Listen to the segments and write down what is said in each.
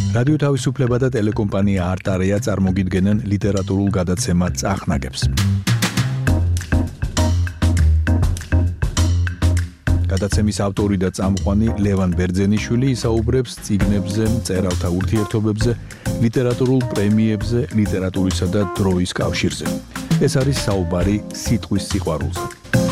რადიო თავისუფლება და ტელეკომპანია არტარია წარმოგიდგენენ ლიტერატურულ გადაცემა წახნაგებს. გადაცემის ავტორი და წამყვანი ლევან ბერძენიშვილი ისაუბრებს წიგნებზე, მწერალთა ურთიერთობებზე, ლიტერატურულ პრემიებზე, ლიტერატურისა და დროის კავშირზე. ეს არის საუბარი სიტყვის სიყვარულზე.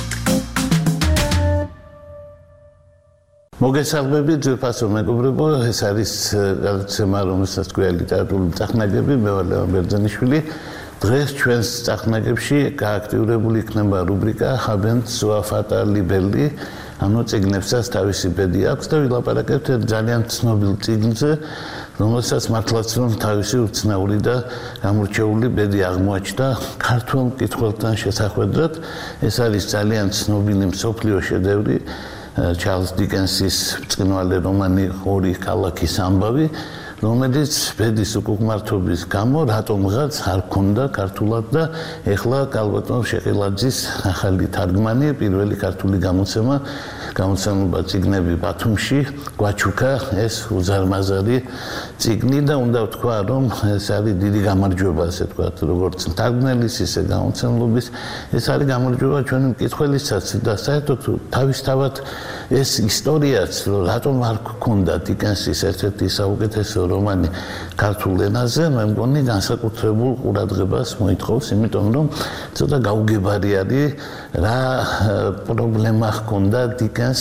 მოგესალმებით ძვირფასო მეგობრებო, ეს არის გადაცემა, რომელსაც ქვია ლიტერატურული წახნაგები, მე ვარ ლევან ბერძენიშვილი. დღეს ჩვენს წახნაგებში გააქტიურებული იქნება რუბრიკა Haben zur Vater Libelli, ანუ წიგნებსაც თავისი ბედი აქვს და ვილაპარაკებთ ძალიან ცნობილ წიგნზე, რომელსაც მართლაც რომ თავისი უცნაური და გამორჩეული ბედი აღმოაჩნდა ქართველ მკითხველთან შესახვედრად. ეს არის ძალიან ცნობილი მსოფლიო შედევრი, Charles Dickens-ის ბრწყინვალე რომანი ორი ქალაქის ამბავი, რომელიც ბედის უკუღმართობის გამო რატომღაც არ ქონდა ქართულად და ეხლა კალბატონ შეყილაძის ახალი თარგმანი, პირველი ქართული გამოცემობა წიგნები ბათუმში გვაჩუქა ეს უზარმაზარი წიგნი და უნდა ვთქვა, რომ ეს არის დიდი გამარჯვება, ასე ვთქვათ, როგორც თარგმნელის, ისე გამოცემლობის. ეს არის გამარჯვება ჩვენი მკითხველისაც და საერთოდ თავისთავად ეს ისტორიაც, რატომ არ გქონდა დიკენსის ერთ-ერთი საუკეთესო რომანი ქართულ ენაზე, მე მგონი განსაკუთრებულ ყურადღებას მოითხოვს, იმიტომ რომ ცოტა გაუგებარი არის რა პრობლემა ჰქონდა დიკენს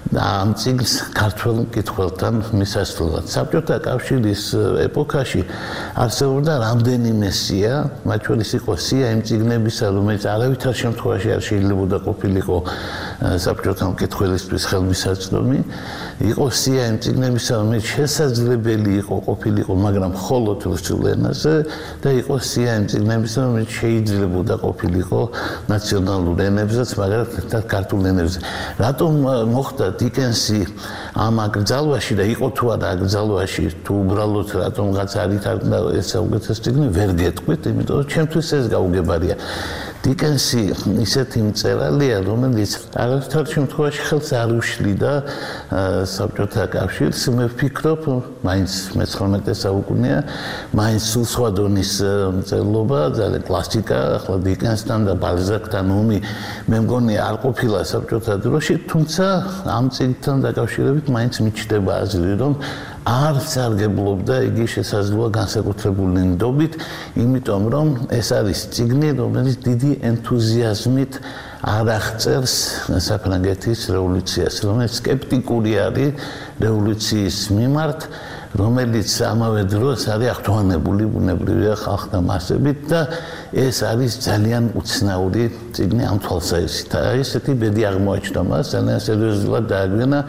ამ წიგნს ქართველ მკითხველთან მისასვლელად. საბჭოთა კავშირის ეპოქაში არსებობდა რამდენიმე სია, მათ შორის იყო სია იმ წიგნებისა, რომელიც არავითარ შემთხვევაში არ შეიძლებოდა ყოფილიყო საბჭოთა მკითხველისთვის ხელმისაწვდომი. იყო სია იმ წიგნებისა, რომელიც შესაძლებელი იყო ყოფილიყო, მაგრამ მხოლოდ რუსულ ენაზე და იყო სია იმ წიგნებისა, რომელიც შეიძლებოდა ყოფილიყო ნაციონალურ ენებზეც, მაგრამ ერთად ქართულ ენებზე. რატომ მოხდა დიკენსი ამ აკრძალვაში და იყო თუ არა აკრძალვაში, თუ უბრალოდ რატომღაც არ ითარგმნა ეს საუკეთესო წიგნი, ვერ გეტყვით, იმიტომ რომ ჩემთვის ეს გაუგებარია. დიკენსი ისეთი მწერალია, რომელიც არავითარ შემთხვევაში ხელს არ უშლიდა საბჭოთა კავშირს. მე ვფიქრობ, მაინც მე-19 საუკუნეა, მაინც სულ სხვა დონის მწერლობა, ძალიან კლასიკა, ახლა დიკენსთან და ბალზაკთან ომი, მე მგონი არ ყოფილა საბჭოთა დროში, თუმცა ამ წიგნთან დაკავშირებით მაინც მიჩნდება აზრი, რომ არ სარგებლობდა იგი შესაძლოა განსაკუთრებული ნდობით, იმიტომ რომ ეს არის წიგნი, რომელიც დიდი ენთუზიაზმით არ აღწერს საფრანგეთის რევოლუციას, რომელიც სკეპტიკური არის რევოლუციის მიმართ, რომელიც ამავე დროს არის აღთვალებული ბუნებრივია ხალხთა მასებით და ეს არის ძალიან უცნაური წიგნი ამ თვალსაზრისით. ესეთი ბედი აღმოაჩნდა მას, ძალიან სერიოზულად დააგვიანა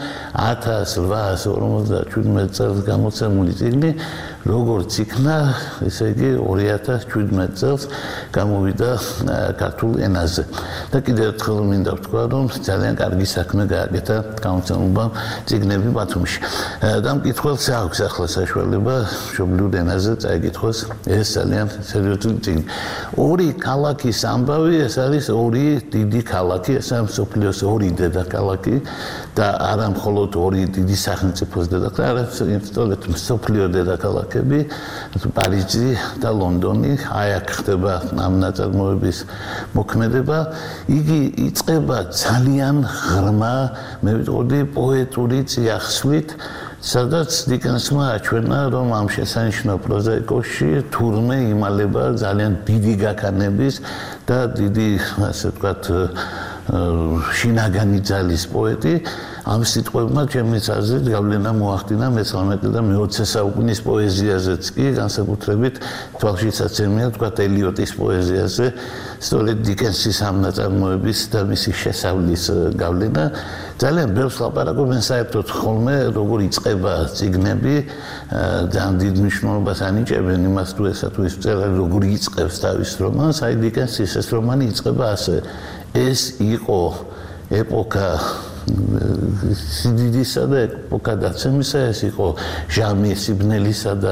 1857 წელს გამოცემული წიგნი, როგორც იქნა, ესე იგი 2017 წელს გამოვიდა ქართულ ენაზე. და კიდევ ერთხელ მინდა ვთქვა, რომ ძალიან კარგი საქმე გააკეთა გამოცემობამ წიგნები ბათუმში. და მკითხველს აქვს ახლა საშუალება მშობლიურ ენაზე წაიკითხოს ეს ძალიან სერიოზული წიგნი. ორი ქალაქის ამბავი, ეს არის ორი დიდი ქალაქი, ეს არის მსოფლიოს ორი დედაქალაქი და არა მხოლოდ ორი დიდი სახელმწიფოს დედაქალაქი, არამედ სწორედ მსოფლიო დედაქალაქები, პარიზი და ლონდონი, აი აქ ხდება ამ ნაწარმოების მოქმედება. იგი იწყება ძალიან ღრმა, მე ვიტყოდი პოეტური წიაღსვლით, სადაც დიკენსმა აჩვენა, რომ ამ შესანიშნავ პროზაიკოში თურმე იმალება ძალიან დიდი გაქანების და დიდი, ასე ვთქვათ, შინაგანი ძალის პოეტი. ამ სიტყვებმა ჩემი აზრით გავლენა მოახდინა მე-19 და მე-20 საუკუნის პოეზიაზეც კი, განსაკუთრებით თვალშისაცემია ვთქვათ ელიოტის პოეზიაზე, სწორედ დიკენსის ამ ნაწარმოების და მისი შესავლის გავლენა. ძალიან ბევრს ლაპარაკობენ საერთოდ ხოლმე, როგორ იწყება წიგნები, ძალიან დიდ მნიშვნელობას ანიჭებენ იმას, თუ ესა თუ ის მწერალი როგორ იწყებს თავის რომანს. აი დიკენსის ეს რომანი იწყება ასე. ეს იყო ეპოქა სიდიდისა და ეპოქადაცემისა, ეს იყო ჟამი სიბნელისა და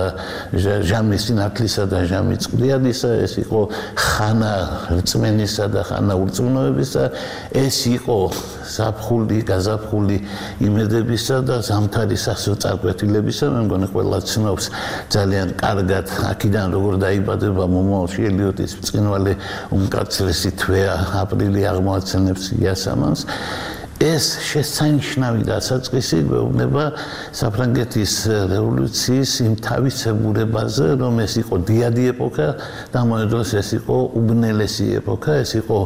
ჟამი სინათლისა და ჟამი წყლიანისა, ეს იყო ხანა რწმენისა და ხანა ურწმუნოებისა, ეს იყო ზაფხული, გაზაფხული იმედებისა და ზამთარი სასოწარკვეთილებისა. მე მგონი ყველა ცნობს ძალიან კარგად აქედან როგორ დაიბადება მომავალში ელიოტის ბრწყინვალე უმკაცრესი თვეა აპრილი აღმოაცენებს იასამანს. ეს შესანიშნავი დასაწყისი გვეუბნება საფრანგეთის რევოლუციის იმ თავისებურებაზე, რომ ეს იყო დიადი ეპოქა და ამავე დროს ეს იყო უბნელესი ეპოქა, ეს იყო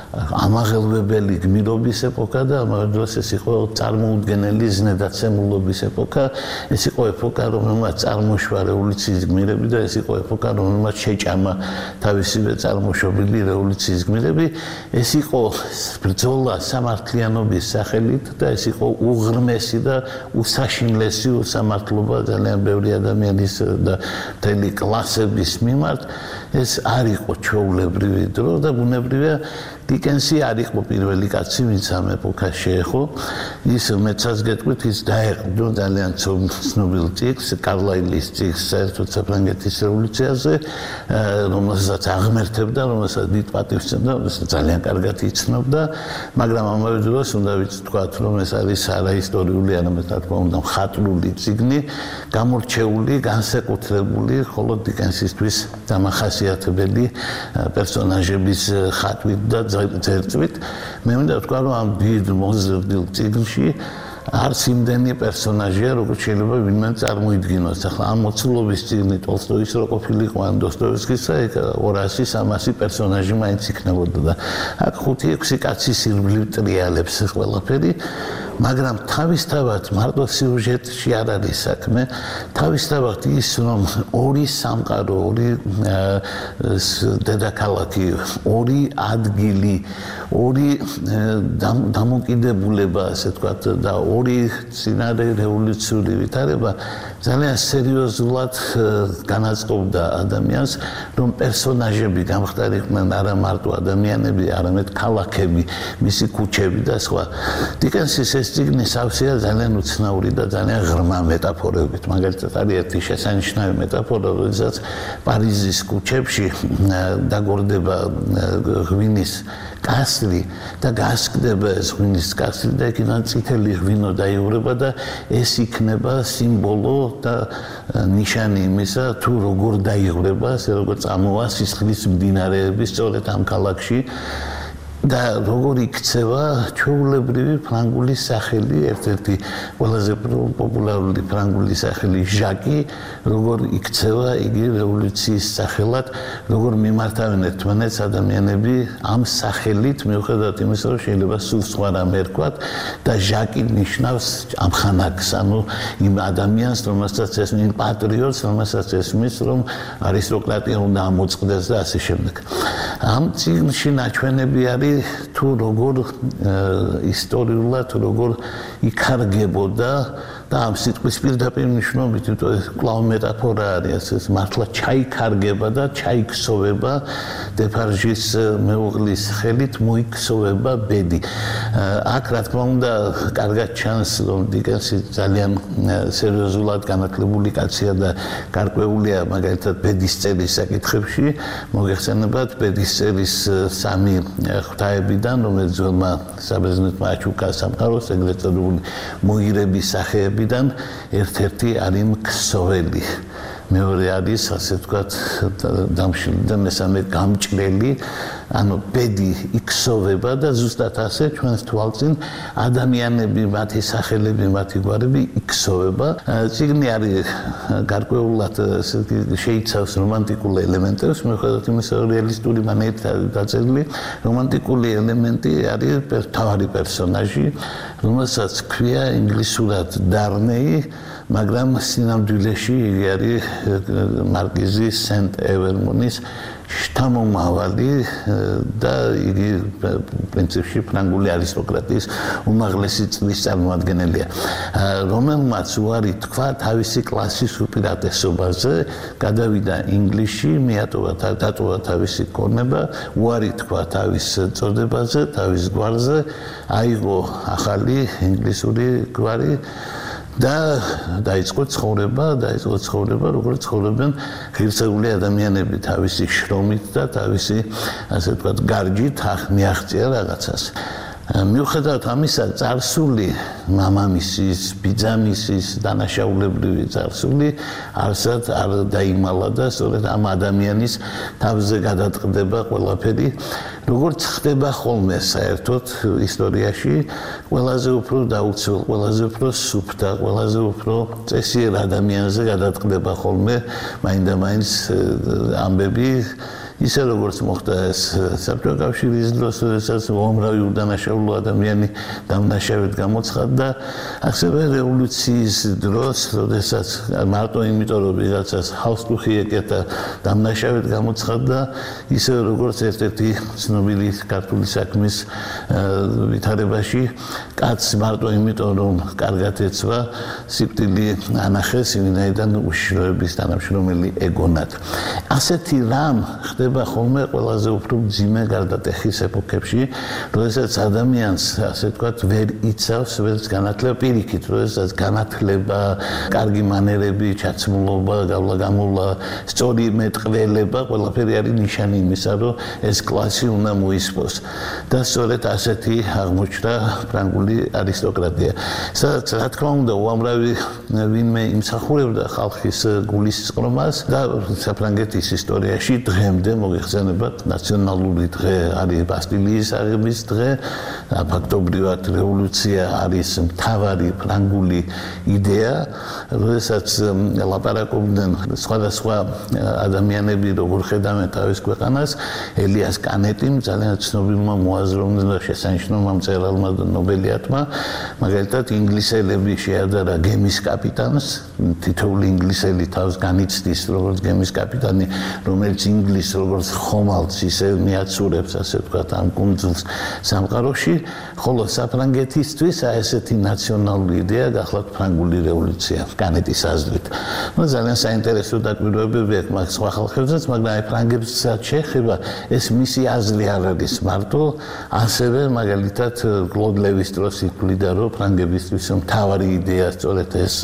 ამაღელვებელი გმირობის ეპოქა და ამავე დროს ეს იყო წარმოუდგენელი ზნედაცემულობის ეპოქა, ეს იყო ეპოქა, რომელმაც წარმოშვა რევოლუციის გმირები და ეს იყო ეპოქა, რომელმაც შეჭამა თავისივე წარმოშობილი რევოლუციის გმირები, ეს იყო ბრძოლა სამართლიანობის სახელით და ეს იყო უღრმესი და უსაშინლესი უსამართლობა ძალიან ბევრი ადამიანის და მთელი კლასების მიმართ. ეს არ იყო ჩვეულებრივი დრო და ბუნებრივია დიკენსი არ იყო პირველი კაცი, ვინც ამ ეპოქას შეეხო. ის მეცაც გეტყვით, ის დაეყო ძალიან ცნობილ წიგნს, კარლაილის წიგნს საერთოდ საფრანგეთის რევოლუციაზე, რომელსაც აღმერთებდა, რომელსაც დიდ პატივს სცემდა, რომელსაც ძალიან კარგად იცნობდა, მაგრამ ამავე დროს უნდა ვთქვათ, რომ ეს არის არაისტორიული, არამედ რა თქმა უნდა მხატვრული წიგნი, გამორჩეული, განსაკუთრებული, ხოლო დიკენსისთვის დამახასიათებელი პერსონაჟების ხატვით და წერწვით. მე მინდა ვთქვა, რომ ამ დიდ მოზრდილ წიგნში არც იმდენი პერსონაჟია, როგორც შეიძლება ვინმე წარმოიდგინოს. ახლა ამ მოცულობის წიგნი ტოლსტოის რო ყოფილიყო ან დოსტოევსკისა, ეგ 200-300 პერსონაჟი მაინც იქნებოდა და აქ 5-6 კაცი სირბლივ ტრიალებს ყველაფერი, მაგრამ თავისთავად მარტო სიუჟეტში არ არის საქმე, თავისთავად ის რომ ორი სამყარო, ორი დედაქალაქი, ორი ადგილი, ორი დამოკიდებულება, ასე ვთქვათ, და ორი წინარე რევოლუციური ვითარება ძალიან სერიოზულად განაწყობდა ადამიანს, რომ პერსონაჟები გამხდარიყვნენ არა მარტო ადამიანები, არამედ ქალაქები, მისი ქუჩები და სხვა. დიკენსის ეს წიგნი სავსეა ძალიან უცნაური და ძალიან ღრმა მეტაფორებით. მაგალითად არის ერთი შესანიშნავი მეტაფორა, როდესაც პარიზის ქუჩებში დაგორდება ღვინის კასრი და გასკდება ეს ღვინის კასრი და იქიდან წითელი ღვინო დაიღვრება და ეს იქნება სიმბოლო და ნიშანი იმისა, თუ როგორ დაიღვრება, ასე როგორ წამოვა სისხლის მდინარეები სწორედ ამ ქალაქში. და როგორ იქცევა ჩვეულებრივი ფრანგული სახელი, ერთ-ერთი ყველაზე პოპულარული ფრანგული სახელი ჟაკი, როგორ იქცევა იგი რევოლუციის სახელად, როგორ მიმართავენ ერთმანეთს ადამიანები ამ სახელით, მიუხედავად იმისა, რომ შეიძლება სულ სხვა რამე ერქვათ და ჟაკი ნიშნავს ამხანაგს, ანუ იმ ადამიანს, რომელსაც ესმის პატრიოტს, რომელსაც ესმის, რომ არისტოკრატია უნდა ამოწყდეს და ასე შემდეგ. ამ წიგნში ნაჩვენები არის თუ როგორ ისტორიულად როგორ იქარგებოდა და ამ სიტყვის პირდაპირ მნიშვნელობით, იმიტომ ეს კვლავ მეტაფორა არის, ეს მართლა ჩაიქარგება და ჩაიქსოვება დეპარჟის მეუღლის ხელით მოიქსოვება ბედი. აქ რა თქმა უნდა, კარგად ჩანს, რომ დიკენსი ძალიან სერიოზულად განათლებული კაცია და გარკვეულია მაგალითად ბედის წერის საკითხებში. მოგეხსენებათ ბედის წერის სამი ღვთაებიდან, რომელიც ძველმა საბერძნეთმა აჩუქა სამყაროს, ეგრეთ წოდებული მოირების სახეები ერთ-ერთი არის ქსოველი, მეორე არის ასე ვთქვათ დამშლელი და მესამე გამჭრელი, ანუ ბედი იქსოვება და ზუსტად ასე ჩვენს თვალწინ ადამიანები, მათი სახელები, მათი გვარები იქსოვება. წიგნი არის გარკვეულად შეიცავს რომანტიკულ ელემენტებს, მიუხედავად იმისა, რომ რეალისტური მანერით დაწერილი, რომანტიკული ელემენტი არის მთავარი პერსონაჟი, რომელსაც ქვია ინგლისურად დარნეი, მაგრამ სინამდვილეში იგი არის მარკიზი სენტ-ევერმონის შთამომავალი და იგი პრინციპში ფრანგული არისტოკრატიის უმაღლესი წლის წარმომადგენელია, რომელმაც უარი თქვა თავისი კლასის უპირატესობაზე, გადავიდა ინგლისში, დატოვა თავისი ქონება, უარი თქვა თავის წოდებაზე, თავის გვარზე, აიღო ახალი ინგლისური გვარი და დაიწყო ცხოვრება, როგორც ცხოვრობენ ღირსეული ადამიანები თავისი შრომით და თავისი, ასე ვთქვათ, გარჯით მიაღწია რაღაცას. მიუხედავად ამისა, წარსული მამამისის, ბიძამისის დანაშაულებრივი წარსული არსად არ დაიმალა და სწორედ ამ ადამიანის თავზე გადაწყდება ყველაფერი, როგორც ხდება ხოლმე საერთოდ ისტორიაში, ყველაზე უფრო დაუცველ, ყველაზე უფრო სუფთა, ყველაზე უფრო წესიერ ადამიანზე გადაწყდება ხოლმე მაინდა-მაინც ამბები, ისე როგორც მოხდა ეს საბჭოთა კავშირის დროს, როდესაც უამრავი უდანაშაულო ადამიანი დამნაშავედ გამოცხადდა, ასევე რევოლუციის დროს, როდესაც მარტო იმიტომ, რომ ვიღაცას ჰალსტუხი ეკეთა, დამნაშავედ გამოცხადდა, ისე როგორც ერთ-ერთი ცნობილი ქართული საქმის ვითარებაში, კაცს მარტო იმიტომ, რომ კარგად ეცვა, სიკვდილი ანახეს, ვინაიდან უშიშროების თანამშრომელი ეგონათ. ასეთი რამ ხდება ხოლმე ყველაზე უფრო მძიმე გარდატეხის ეპოქებში, როდესაც ადამიანს, ასე ვთქვათ, ვერ იცავს, ვერც განათლება პირიქით, როდესაც განათლება, კარგი მანერები, ჩაცმულობა, გავლა-გამოვლა, სწორი მეტყველება, ყველაფერი არის ნიშანი იმისა, რომ ეს კლასი უნდა მოისპოს. და სწორედ ასეთი აღმოჩნდა ფრანგული არისტოკრატია. სადაც, რა თქმა უნდა, უამრავი ვინმე იმსახურებდა ხალხის გულისწყრომას და საფრანგეთის ისტორიაში დღემდე მოგეხსენებათ, ნაციონალური დღე არის ბასტილიის აღების დღე, ფაქტობრივად რევოლუცია არის მთავარი ფრანგული იდეა, როდესაც ლაპარაკობდნენ სხვადასხვა ადამიანები, როგორ ხედავენ თავის ქვეყანას, ელიას კანეტიმ, ძალიან ცნობილმა მოაზროვნე და შესანიშნავმა მწერალმა და ნობელიატმა, მაგალითად ინგლისელები შეადარა გემის კაპიტანს, თითოეული ინგლისელი თავს განიცდის, როგორც გემის კაპიტანი, რომელიც ინგლისს როგორც ხომალდს ისე მიაცურებს, ასე ვთქვათ, ამ კუნძულს სამყაროში, ხოლო საფრანგეთისთვის ესეთი ნაციონალური იდეა გახლავთ ფრანგული რევოლუცია, კანეტის აზრით. ძალიან საინტერესო დაკვირვებები აქვს მაგ სხვა ხალხებზეც, მაგრამ აი ფრანგებსაც შეეხება, ეს მისი აზრი არ არის მარტო, ასევე მაგალითად კლოდ ლევი-სტროსი ითვლიდა, რომ ფრანგებისთვის მთავარი იდეა სწორედ ეს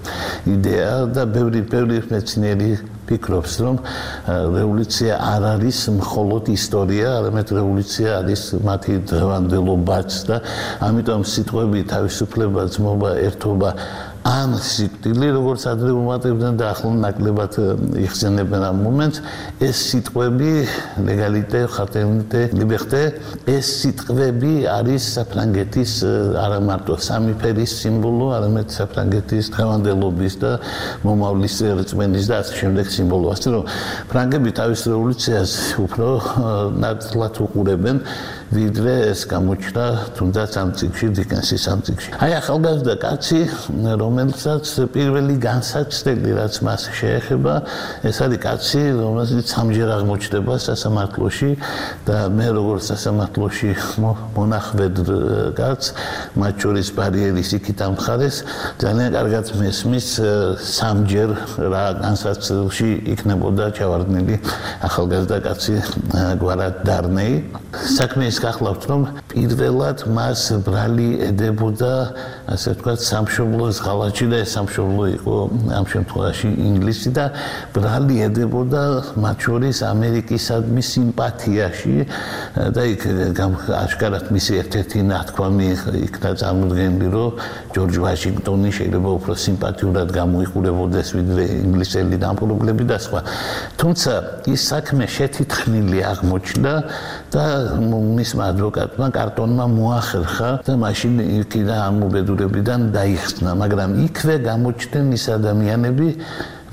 იდეა და ბევრი მეცნიერი ფიქრობს, რომ რევოლუცია არ არის მხოლოდ ისტორია, არამედ რევოლუცია არის მათი დღევანდელობაც და ამიტომ სიტყვები თავისუფლება, ძმობა, ერთობა ან სიკვდილი, როგორც ადრე უმატებდნენ და ახლა ნაკლებად იხსენებენ ამ მომენტს, ეს სიტყვები, ლეგალიტე, ხატენიტე, ლიბერტე, ეს სიტყვები არის საფრანგეთის არა მარტო სამი ფერის სიმბოლო, არამედ საფრანგეთის დღევანდელობის და მომავლის რწმენის და ასე შემდეგ სიმბოლო. ასე რომ ფრანგები თავის რევოლუციას უფრო ნათლად უყურებენ, ვიდრე ეს გამოჩნდა თუნდაც ამ წიგნში, დიკენსის ამ წიგნში. აი ახალგაზრდა კაცი, რომელსაც პირველი განსაცდელი, რაც მას შეეხება, ეს არის კაცი, რომელსაც სამჯერ აღმოჩნდება სასამართლოში და მე როგორც სასამართლოში მონახვედ კაცს, მათ შორის ბარიერის იქით ამ მხარეს, ძალიან კარგად მესმის სამჯერ რა განსაცდელში იქნებოდა ჩავარდნილი ახალგაზრდა კაცი გვარად დარნეი. საქმე ის გახლავთ, რომ პირველად მას ბრალი ედებოდა, ასე ვთქვათ, სამშობლოს ღალატში და ეს სამშობლო იყო ამ შემთხვევაში ინგლისი და ბრალი ედებოდა მათ შორის ამერიკისადმი სიმპათიაში და იქ აშკარად მისი ერთ-ერთი ნათქვამი იქნა წარმოდგენილი, რომ ჯორჯ ვაშინგტონი შეიძლება უფრო სიმპათიურად გამოიყურებოდეს ვიდრე ინგლისელი დამპყრობლები და სხვა. თუმცა ის საქმე შეთითხნილი აღმოჩნდა და მისმა ადვოკატმა კარტონმა მოახერხა და მაშინ იქიდან ამ უბედურებიდან დაიხსნა, მაგრამ იქვე გამოჩნდნენ ის ადამიანები,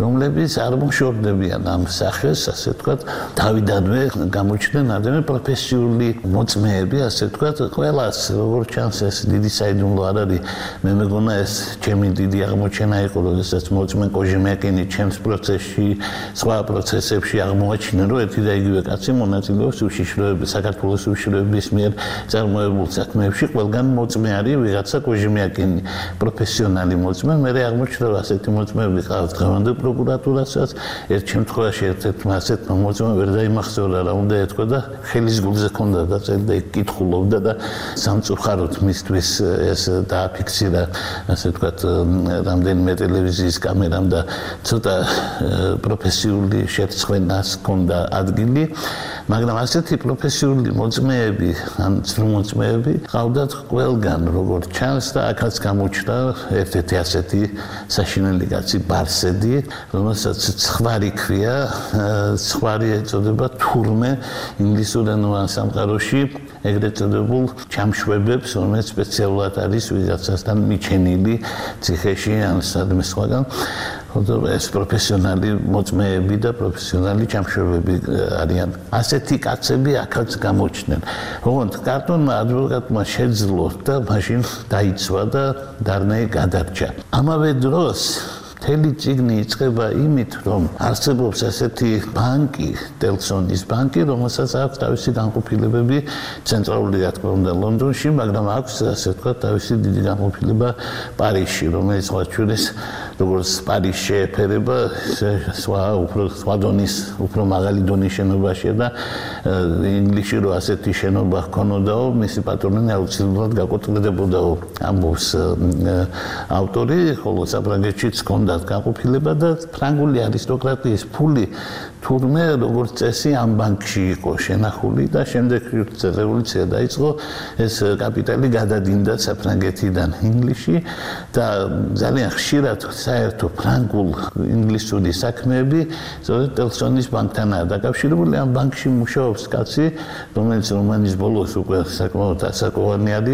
რომლებიც არ მოშორდებიან ამ სახეს, ასე ვთქვათ, თავიდანვე გამოჩნდნენ ადამიანი პროფესიული მოწმეები, ასე ვთქვათ, ყველას როგორც ჩანს ეს დიდი საიდუმლო არ არის. მე მეგონა ეს ჩემი დიდი აღმოჩენა იყო, როდესაც მოწმე კოჟემაკინი ჩემს პროცესში, სხვა პროცესებში აღმოაჩინა, რომ ერთი და იგივე კაცი მონაწილეობს უშიშროების, საქართველოს უშიშროების მიერ წარმოებულ საქმეებში, ყველგან მოწმე არის ვიღაცა კოჟემაკინი, პროფესიონალი მოწმე. მე აღმოჩნდა, რომ ასეთი მოწმეები ყავს დღევანდელ პროკურატურასაც. ერთ შემთხვევაში ერთ-ერთმა ასეთმა მოწმემ ვერ დაიმახსოვრა რა უნდა ეთქვა და ხელის გულზე ჰქონდა დაწერი და კითხულობდა და სამწუხაროდ მისთვის ეს დააფიქსირა, ასე ვთქვათ, რამდენიმე ტელევიზიის კამერამ და ცოტა პროფესიული შერცხვენას ჰქონდა ადგილი, მაგრამ ასეთი პროფესიული მოწმეები, ან ცრუმოწმეები ყავდათ ყველგან, როგორც ჩანს და აქაც გამოჩნდა ერთ-ერთი ასეთი საშინელი კაცი ბარსედი, რომელსაც ცხვარი ქვია, ცხვარი ეწოდება თურმე ინგლისურენოვან სამყაროში ეგრეთ წოდებულ ჩამშვებებს, რომელიც სპეციალურად არის ვიღაცასთან მიჩენილი ციხეში ან სადმე სხვაგან. ეს პროფესიონალი მოწმეები და პროფესიონალი ჩამშვებები არიან. ასეთი კაცები აქაც გამოჩნდნენ. ოღონდ კარტონმა ადვოკატმა შეძლო და მაშინ დაიცვა და დარნეი გადარჩა. ამავე დროს მთელი წიგნი იწყება იმით, რომ არსებობს ასეთი ბანკი, ტელსონის ბანკი, რომელსაც აქვს თავისი განყოფილებები ცენტრალური, რა თქმა უნდა, ლონდონში, მაგრამ აქვს, ასე ვთქვათ, თავისი დიდი განყოფილება პარიზში, რომელიც სხვა შორის, როგორც პარიზს შეეფერება, სხვა დონის, უფრო მაღალი დონის შენობაშია და ინგლისში რო ასეთი შენობა ჰქონოდაო, მისი პატრონი აუცილებლად გაკოტრდებოდაო, ამბობს ავტორი, ხოლო საფრანგეთშიც ჰქონდა განყოფილება და ფრანგული არისტოკრატიის ფული თურმე როგორც წესი ამ ბანკში იყო შენახული და შემდეგ რევოლუცია დაიწყო, ეს კაპიტალი გადადინდა საფრანგეთიდან ინგლისში და ძალიან ხშირად საერთო ფრანგულ ინგლისური საქმეები სწორედ ტელსონის ბანკთანაა დაკავშირებული. ამ ბანკში მუშაობს კაცი, რომელიც რომანის ბოლოს უკვე საკმაოდ ასაკოვანი არის,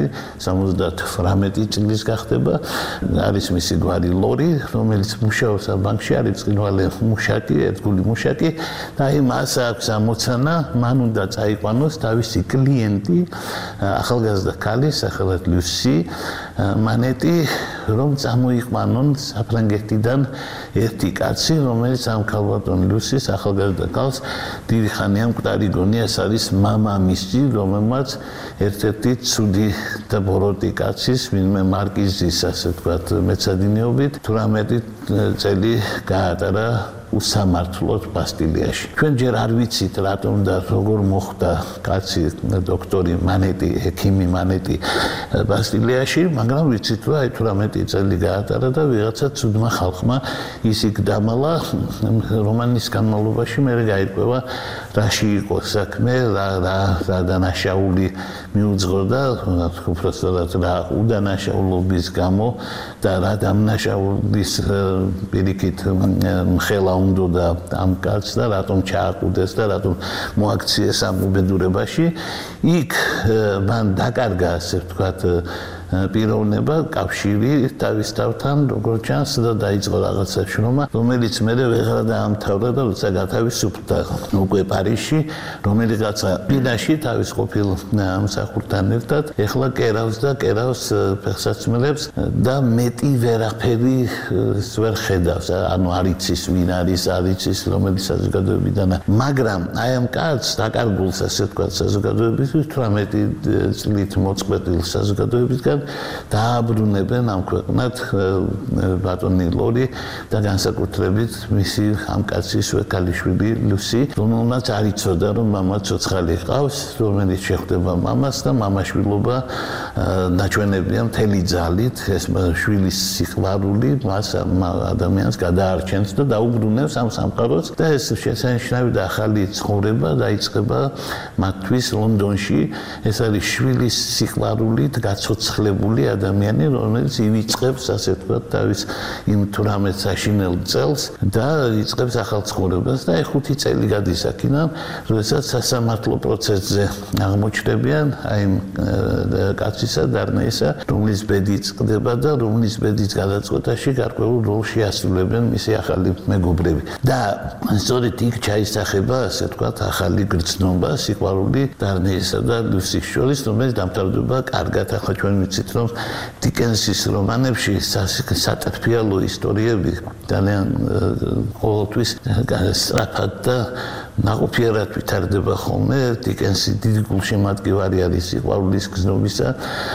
78 წლის გახდება, არის მისი გვარი ლორი, რომელიც მუშაობს ამ ბანკში, არის წყინვალე მუშაკი, ერთგული მუშაკი და აი მას აქვს ამოცანა, მან უნდა წაიყვანოს თავისი კლიენტი, ახალგაზრდა ქალი, სახელად ლუსი მანეტი, რომ წამოიყვანონ საფრანგეთიდან ერთი კაცი, რომელიც ამ ქალბატონ ლუსის ახალგაზრდა ქალს დიდი ხანია მკვდარი გონია, ეს არის მამამისი, რომელმაც ერთ-ერთი ცუდი და ბოროტი კაცის, ვინმე მარკიზის, ასე ვთქვათ, მეცადინეობით 18 წელი გაატარა უსამართლოდ ბასტილიაში. ჩვენ ჯერ არ ვიცით რატომ და როგორ მოხდა კაცი დოქტორი მანეტი, ექიმი მანეტი ბასტილიაში, მაგრამ ვიცით რომ აი 18 წელი გაატარა და ვიღაცა ცუდმა ხალხმა ის იქ დამალა. რომანის განმავლობაში მე გაირკვევა რაში იყო საქმე, რა დანაშაული მიუძღოდა, უბრალოდ რა უდანაშაულობის გამო და რა დამნაშაულის პირიქით მხელა უნდა ამ კაცს და რატომ ჩააყუდეს და რატომ მოაქციეს ამ უბედურებაში. იქ მან დაკარგა, ასე ვთქვათ, პიროვნება, კავშირი თავის თავთან, როგორც ჩანს და დაიწყო რაღაცა შრომა, რომელიც მერე ვეღარ დაამთავრა და როცა გათავისუფლდა უკვე პარიზში, რომელიღაცა პირაში თავის ყოფილ მსახურთან ერთად, ეხლა კერავს და კერავს ფეხსაცმელებს და მეტი ვერაფერი ვერ ხედავს, ანუ არ იცის ვინ არის, არ იცის რომელი საზოგადოებიდან, მაგრამ აი ამ კაცს დაკარგულს, ასე ვთქვათ, საზოგადოებისთვის 18 წლით მოწყვეტილ საზოგადოებისგან დააბრუნებენ ამ ქვეყნად ბატონი ლორი და განსაკუთრებით მისი ამ კაცის ვეკალიშვილი ლუსი, რომელმაც არ იცოდა რომ მამა ცოცხალი ჰყავს, რომელიც შეხვდება მამას და მამაშვილობა ნაჩვენებია მთელი ძალით, ეს შვილის სიყვარული მას ადამიანს გადაარჩენს და დაუბრუნებს ამ სამყაროს და ეს შესანიშნავი და ახალი ცხოვრება დაიწყება მათთვის ლონდონში. ეს არის შვილის სიყვარულით გაცოცხლებული გავრცელებული ადამიანი, რომელიც ივიწყებს, ასე ვთქვათ, თავის იმ 18 საშინელ წელს და იწყებს ახალ ცხოვრებას და 5 წელი გადის აქედან, როდესაც სასამართლო პროცესზე აღმოჩნდებიან აი იმ კაცისა დარნეისა, რომლის ბედი წყდება და რომლის ბედის გადაწყვეტაში გარკვეულ როლს შეასრულებენ მისი ახალი მეგობრები. და სწორედ იქ ჩაისახება, ასე ვთქვათ, ახალი გრძნობა, სიყვარული დარნეისა და ლუსის შორის, რომელიც დამთავრდება კარგად. ახლა ჩვენ ვიცით, რომ დიკენსის რომანებში სატრფიალო ისტორიები ძალიან ყოველთვის სწრაფად და ნაყოფიერად ვითარდება ხოლმე. დიკენსი დიდი გულშემატკივარი არის სიყვარულის გრძნობისა,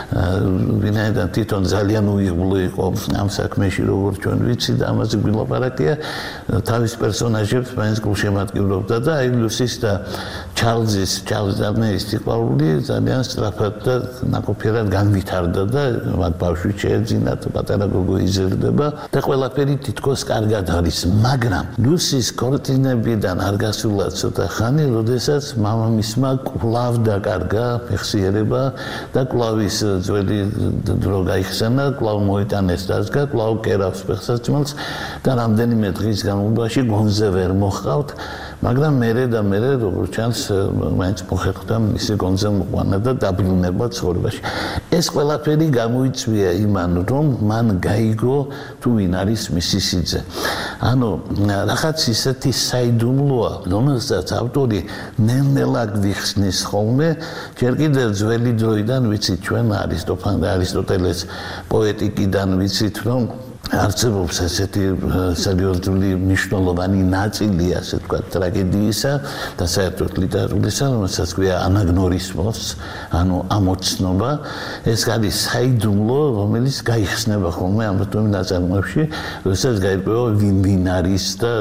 ვინაიდან თვითონ ძალიან უიღბლო იყო ამ საქმეში, როგორც ჩვენ ვიცით და ამაზე გვილაპარაკია, თავის პერსონაჟებს მაინც გულშემატკივრობდა და აი ლუსის და ჩარლზ დარნეის სიყვარული ძალიან სწრაფად და ნაყოფიერად განვითარდა და მათ ბავშვი შეეძინათ, პატარა გოგო იზრდება და ყველაფერი თითქოს კარგად არის, მაგრამ ლუსის ქორწინებიდან არ გასულა ცოტა ხანი, როდესაც მამამისმა კვლავ დაკარგა მეხსიერება და კვლავ ის ძველი დრო გაიხსენა, კვლავ მოიტანეს დაზგა, კვლავ კერავს ფეხსაცმელს და რამდენიმე დღის განმავლობაში გონზე ვერ მოჰყავთ, მაგრამ მერე როგორც ჩანს, მაინც მოხერხდა მისი გონზე მოყვანა და დაბრუნება ცხოვრებაში. ეს ყველაფერი გამოიწვია იმან, რომ მან გაიგო თუ ვინ არის მისი სიძე. ანუ რაღაც ისეთი საიდუმლოა, რომელსაც ავტორი ნელ-ნელა გვიხსნის ხოლმე, ჯერ კიდევ ძველი დროიდან ვიცით ჩვენ არისტოტელეს პოეტიკიდან ვიცით, რომ არსებობს ესეთი სერიოზული მნიშვნელოვანი ნაწილი, ასე ვთქვათ, ტრაგედიისა და საერთოდ ლიტერატურისა, რომელსაც ქვია ანაგნორისმოს, ანუ ამოცნობა. ეს არის საიდუმლო, რომელიც გაიხსნება ხოლმე ამათომი ნაწარმოებში, როდესაც გაირკვევა ვინ არის და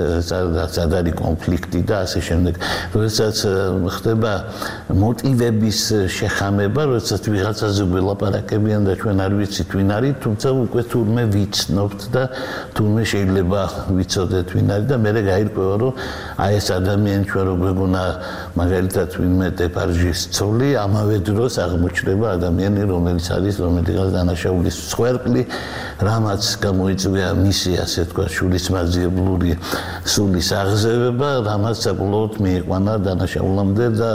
სად არის კონფლიქტი და ასე შემდეგ. როდესაც ხდება მოტივების შეხამება, როდესაც ვიღაცაზე გველაპარაკებიან და ჩვენ არ ვიცით ვინ არის, თუმცა უკვე თურმე ვიცნობთ და თურმე შეიძლება ვიცოდეთ ვინ არის და მერე გაირკვევა, რომ აი ეს ადამიანი ჩვენ რო გვეგონა მაგალითად ვინმე დეპარჟის ცოლი, ამავე დროს აღმოჩნდება ადამიანი, რომელიც არის რომელიღაც დანაშაულის მსხვერპლი, რამაც გამოიწვია მისი, ასე ვთქვათ, შულისმაძიებლური სულის აღზევება, რამაც საბოლოოდ მიიყვანა დანაშაულამდე და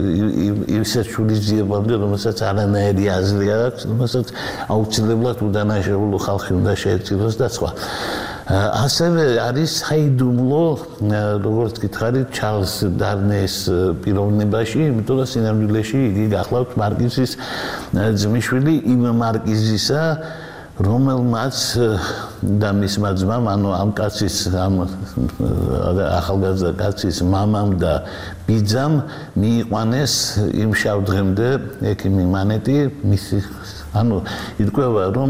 ისეთ შულისძიებამდე, რომელსაც არანაირი აზრი არ აქვს, რომელსაც აუცილებლად უდანაშაულო ხალხი უნდა შეეწიროს და სხვა. ასევე არის საიდუმლო, როგორც გითხარით, ჩარლზ დარნეს პიროვნებაში, იმიტომ რომ სინამდვილეში იგი გახლავთ მარკიზის ძმისშვილი, იმ მარკიზისა, რომელმაც და მისმა ძმამ, ანუ ამ კაცის, ამ ახალგაზრდა კაცის მამამ და ბიძამ მიიყვანეს იმ შავდღემდე ექიმი მანეტი, მისი, ანუ ირკვევა, რომ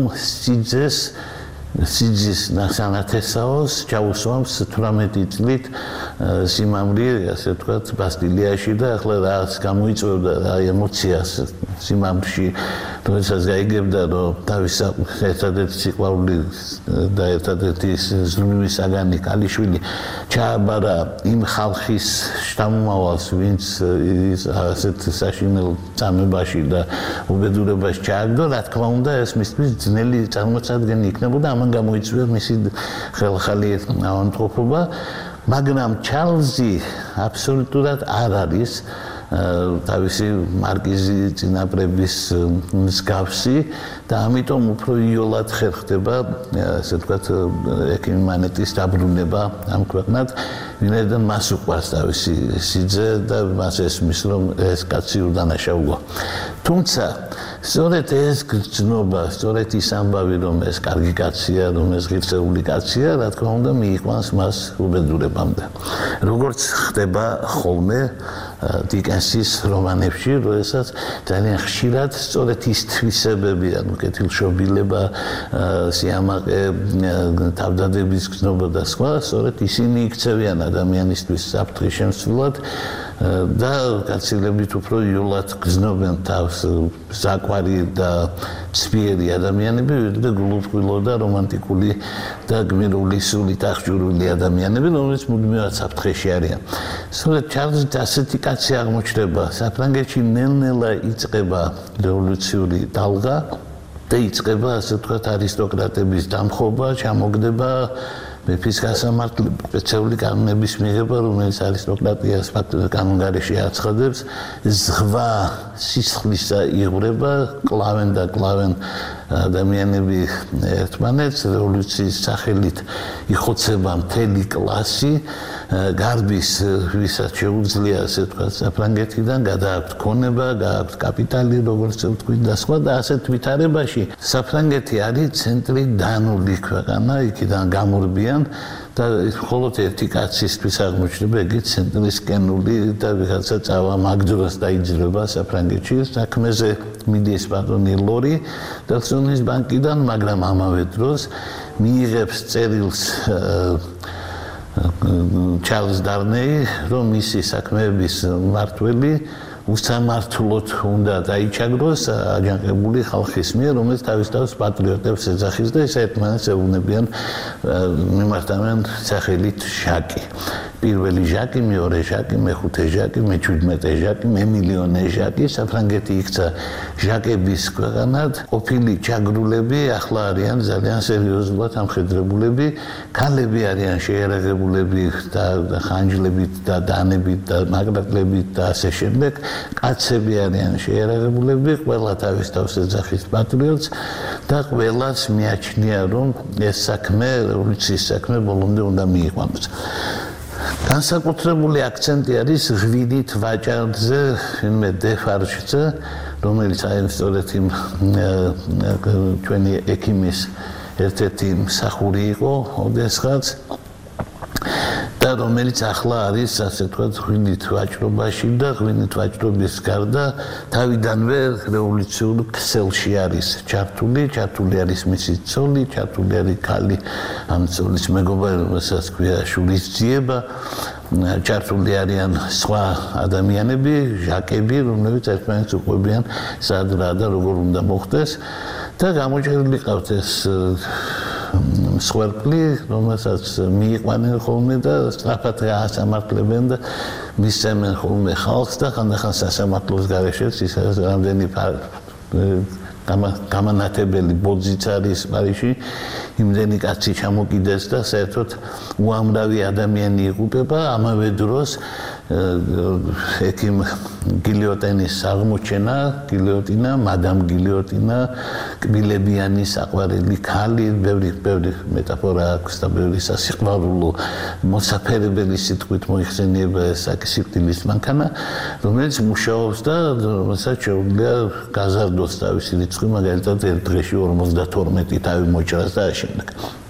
სიძის ნასანათესაოს ჩაუსვამს 18 წლით სიმამრი, ასე ვთქვათ, ბასტილიაში და ახლა რაც გამოიწვევდა რა ემოციას სიმამრში, როდესაც გაიგებდა, რომ თავის ერთადერთი სიყვარული და ერთადერთი ზრუნვის საგანი ქალიშვილი ჩააბარა იმ ხალხის შთამომავალს, ვინც ასეთ საშინელ წამებაში და უბედურებაში ჩააგდო, რა თქმა უნდა, ეს მისთვის ძნელი წარმოწარდგენი იქნებოდა, ამან გამოიწვია მისი ხელახალი ავადმყოფობა, მაგრამ ჩარლზი აბსოლუტურად არ არის თავისი მარკიზი წინაპრების მსგავსი და ამიტომ უფრო იოლად ხერხდება, ასე ვთქვათ, ექიმ მანეტის დაბრუნება ამ ქვეყნად, ვინაიდან მას უყვარს თავისი სიძე და მას ესმის, რომ ეს კაცი უდანაშაულოა. თუმცა სწორედ ეს გრძნობა, სწორედ ის ამბავი, რომ ეს კარგი კაცია, რომ ეს ღირსეული კაცია, რა თქმა უნდა, მიიყვანს მას უბედურებამდე. როგორც ხდება ხოლმე დიკენსის რომანებში, როდესაც ძალიან ხშირად სწორედ ის თვისებები, ანუ კეთილშობილება, სიამაყე, თავდადების გრძნობა და სხვა, სწორედ ისინი იქცევიან ადამიანისთვის საფრთხის შემცვლად და გაცილებით უფრო იოლად გრძნობენ თავს საყვარი და ცფიერი ადამიანები, ვიდრე გულუბრყვილო და რომანტიკული და გმირული სულით აღჭურვილი ადამიანები, რომლებიც მუდმივად საფრთხეში არიან. სწორედ ჩარლზ ასეთი კაცი აღმოჩნდება, საფრანგეთში ნელ-ნელა იწყება რევოლუციური დალღა და იწყება ასე ვთქვათ არისტოკრატების დამხობა, ჩამოგდება მეფის გასამართლება, სპეციალური კანონების მიღება, რომელიც არისტოკრატიას კანონგარეშე აცხადებს, ზღვა სისხლისა იღვრება, კლავენ და კლავენ ადამიანები ერთმანეთს, რევოლუციის სახელით იხოცება მთელი კლასი, გარბის ვისაც შეუძლია ასე ვთქვათ საფრანგეთიდან, გადააქვთ ქონება, გააქვთ კაპიტალი, როგორც ვთქვით და სხვა და ასეთ ვითარებაში საფრანგეთი არის ცენტრი დანული ქვეყანა, იქიდან გამორბიან და მხოლოდ ერთი კაცისთვის აღმოჩნდება იგი ცენტრის კენული და ვიღაცა წავა მაგდროს დაიძრება საფრანგეთში საქმეზე მიდის ბატონი ლორი დელსონის ბანკიდან, მაგრამ ამავე დროს მიიღებს წერილს ჩარლზ დარნეი, რომ მისი საქმეების მმართველი უსამართლოდ უნდა დაიჩაგროს აჯანყებული ხალხის მიერ, რომელიც თავის თავს პატრიოტებს ეძახის და ეს ერთმანეთს ეუბნებიან, მიმართავენ სახელით ჟაკი. პირველი ჟაკი, მეორე ჟაკი, მეხუთე ჟაკი, მე-17 ჟაკი, მე-მილიონე ჟაკი, საფრანგეთი იქცა ჟაკების ქვეყანად, ყოფილი ჩაგრულები ახლა არიან ძალიან სერიოზულად ამხედრებულები, ქალები არიან შეიარაღებულები და ხანჯლებით და დანებით და მაგრატლებით და ასე შემდეგ. კაცები არიან შეიარაღებულები, ყველა თავის თავს ეძახის პატრიოტს და ყველას მიაჩნია, რომ ეს საქმე, რევოლუციის საქმე ბოლომდე უნდა მიიყვანოს. განსაკუთრებული აქცენტი არის ღვინით ვაჭარზე, ვინმე დეფარჟზე, რომელიც აი სწორედ იმ ჩვენი ექიმის ერთ-ერთი მსახური იყო, ოდესღაც და რომელიც ახლა არის ასე ვთქვათ ღვინით ვაჭრობაში და ღვინით ვაჭრობის გარდა თავიდანვე რევოლუციურ ქსელში არის ჩართული არის მისი ცოლი, ჩართული არის ქალი, ამ ცოლის მეგობარი, რომელსაც ქვია შურისძიება, ჩართული არიან სხვა ადამიანები, ჟაკები, რომლებიც ერთმანეთს უყვებიან სად რა და როგორ უნდა მოხდეს და გამოჭრილი ყავთ ეს მსხვერპლი, რომელსაც მიიყვანენ ხოლმე და სწრაფად გაასამართლებენ და მისცემენ ხოლმე ხალხს და ხანდახან სასამართლოს გარეშეც ის რამდენი გამანათებელი ბოძიც არის პარიზში, იმდენი კაცი ჩამოკიდეს და საერთოდ უამრავი ადამიანი იღუპება, ამავე დროს ექიმ გილიოტინის აღმოჩენა, გილიოტინა, მადამ გილიოტინა, კბილებიანი საყვარელი ქალი, ბევრი მეტაფორა აქვს და ბევრი სასიყვარულო მოსაფერებელი სიტყვით მოიხსენიება ეს სიკვდილის მანქანა, რომელიც მუშაობს და რომელსაც შეუძლია გაზარდოს თავისი რიცხვი, მაგალითად ერთ დღეში 52 თავი მოჭრას და შემდეგ.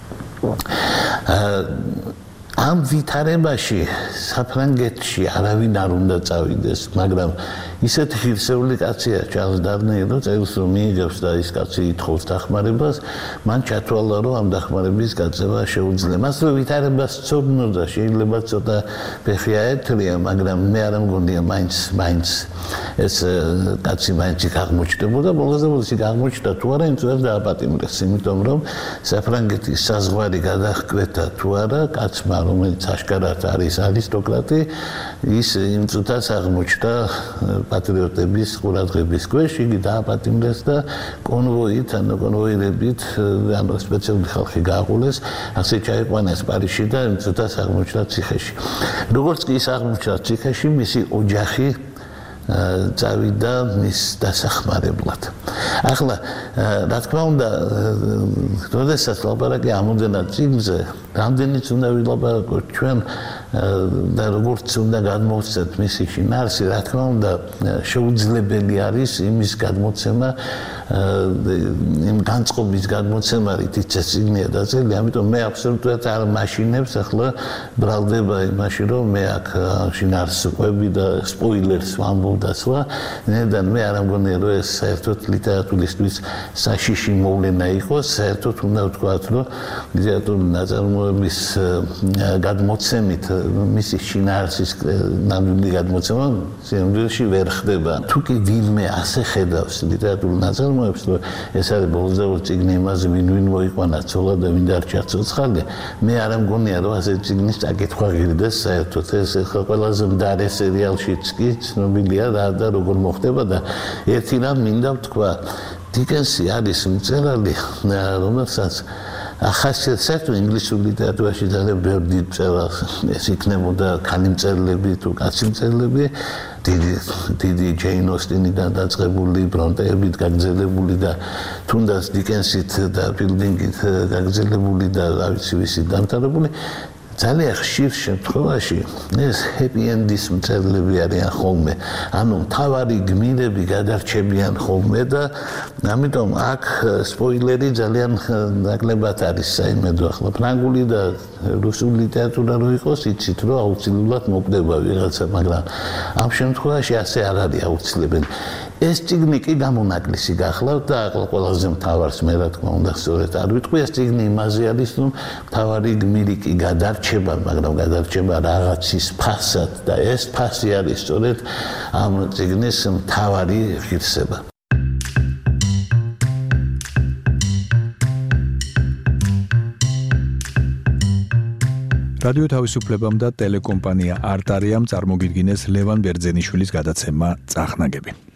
ამ ვითარებაში საფრანგეთში არავინ არ უნდა წავიდეს, მაგრამ ისეთი ღირსეული კაცია ჩარლზ დარნეი, რომ წერილს რომ მიიღებს და ის კაცი ითხოვს დახმარებას, მან ჩათვალა, რომ ამ დახმარების გაწევა შეუძლია. მას რო ვითარებას ცოდნოდა, შეიძლება ცოტა ფეხი აერთლია, მაგრამ მე არ მგონია მაინც ეს კაცი მაინც აღმოჩნდებოდა, ბოლოსდე აღმოჩნდა თუ არა, იმ წელს დააპატიმრეს, იმიტომ რომ საფრანგეთის საზღვარი გადაჰკვეთა თუ არა კაცმა, რომელიც აშკარად არის არისტოკრატი, ის იმ წუთას აღმოჩნდა პატრიოტების ყურადღების ქვეშ, იგი დააპატიმრეს და კონვოირებით, ანუ სპეციალური ხალხი გააყოლეს, ასე ჩაიყვანეს პარიზში და იმ წუთას აღმოჩნდა ციხეში. როგორც კი ის აღმოჩნდა ციხეში, მისი ოჯახი წავიდა მის დასახმარებლად. ახლა რა თქმა უნდა, როდესაც ლაპარაკი ამოდენა წიგნზე, რამდენიც უნდა ვილაპარაკოთ ჩვენ და როგორც უნდა გადმოვცეთ მისი შინაარსი, რა თქმა უნდა, შეუძლებელი არის იმის გადმოცემა, იმ განწყობის გადმოცემა, რითიც ეს წიგნია დაწერილი, ამიტომ მე აბსოლუტურად არ მაშინებს ახლა ბრალდება იმაში, რომ მე აქ შინაარსს ვყვები და სპოილერს ვამბობ და სხვა, ნედან მე არ მგონია, რომ ეს საერთოდ ლიტერატურისთვის საშიში მოვლენა იყოს, საერთოდ უნდა ვთქვათ, რომ ლიტერატურული ნაწარმოების გადმოცემით მისი შინაარსის ნამდვილი გადმოცემა სიამოვნებაში ვერ ხდება. თუ კი ვინმე ასე ხედავს ლიტერატურულ ნაწარმოებს, რომ ეს არის ბოლოს წიგნი იმაზე, ვინ მოიყვანა ცოლა და ვინ დარჩა ცოცხალი, მე არ მგონია, რომ ასე წიგნის წაკითხვა ღირდეს საერთოდ. ეს ყველაზე მდარე სერიალშიც კი ცნობილია რა და როგორ მოხდება და ერთი რამ მინდა ვთქვა, დიკენსი არის მწერალი, რომელსაც ახასიათებს ინგლისურ ლიტერატურაში ძალიან ბევრი დიდ მწერალს, ეს იქნებოდა ქალი მწერლები თუ კაცი მწერლები, დიდი ჯეინ ოსტინიდან დაწყებული, ბრონტეებით გაგრძელებული და თუნდაც დიკენსით და ფილდინგით გაგრძელებული და რა ვიცი ვისით დამთავრებული. ძალიან ხშირ შემთხვევაში ეს ჰეპი ენდის მწერლები არიან ხოლმე, ანუ მთავარი გმირები გადარჩებიან ხოლმე და ამიტომ აქ სპოილერი ძალიან ნაკლებად არის საიმედო. ახლა ფრანგული და რუსული ლიტერატურა რო იყოს, იცით რომ აუცილებლად მოკვდება ვიღაცა, მაგრამ ამ შემთხვევაში ასე არ არის აუცილებელი. ეს წიგნი კი გამონაკლისი გახლავთ და ახლა ყველაზე მთავარს მე რა თქმა უნდა სწორედ არ ვიტყვი, ეს წიგნი იმაზე არის, რომ მთავარი გმირი კი გადარჩება, მაგრამ გადარჩება რაღაცის ფასად და ეს ფასი არის სწორედ ამ წიგნის მთავარი ღირსება. რადიო თავისუფლებამ და ტელეკომპანია არტარიამ წარმოგიდგინეს ლევან ბერძენიშვილის გადაცემა წახნაგები.